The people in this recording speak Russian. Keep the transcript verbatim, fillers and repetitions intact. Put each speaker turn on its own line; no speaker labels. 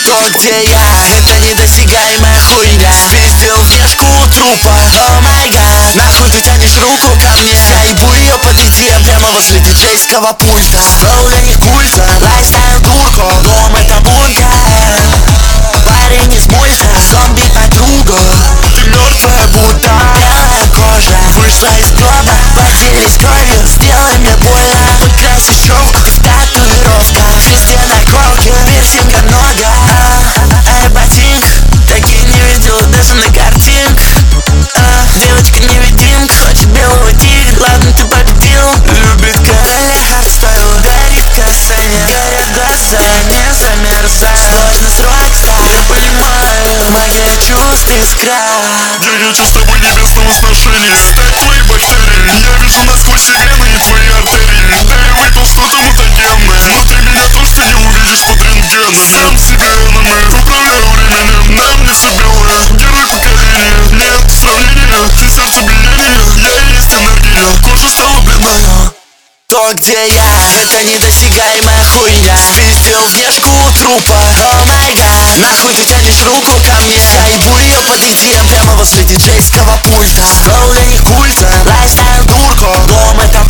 То, где я, это недосягаемая хуйня. Спиздил внешку у трупа, о май гад. Нахуй ты тянешь руку ко мне, я ебу ее под и ди эм прямо возле диджейского пульта. Строил для них культа, лайфстайл дурко, дом это бункер. Парень из мульта, зомби подруга. Ты мертвая, будто белая кожа. Вышла из гроба, поделись кровью, сделай мне больно. Подкрасишь челку в татуировках, везде наколки, пирсинга много. Ай, ботинок, такие не видел даже на картинках. а, Девочка невидимка, хочет белого тигра. Ладно, ты победил. Любит короля хардстайл, горит касание, горят глаза, не замерзай. Сложность рокстар, я понимаю, магия чувств искра.
Я хочу с тобой небесного сношения, стать твоей бактерией. Я вижу насквозь вены и твои артерии. Да я выпил что-то мутагенное. Внутри меня то, что не увидишь под рентгеном. Сам себе энеми, управляю временем. На мне все белое, герой поколения. Нет сравнения, ты сердцебиение. Я и есть энергия, кожа стала бледная.
То, где я, это недосягаемая хуйня. Спиздил внешку у трупа, о май гад. Нахуй ты тянешь руку ко мне, я ебу ее под и ди эм прямо возле диджейского пульта. Строил для них культа, лайфстайл дурко, дом это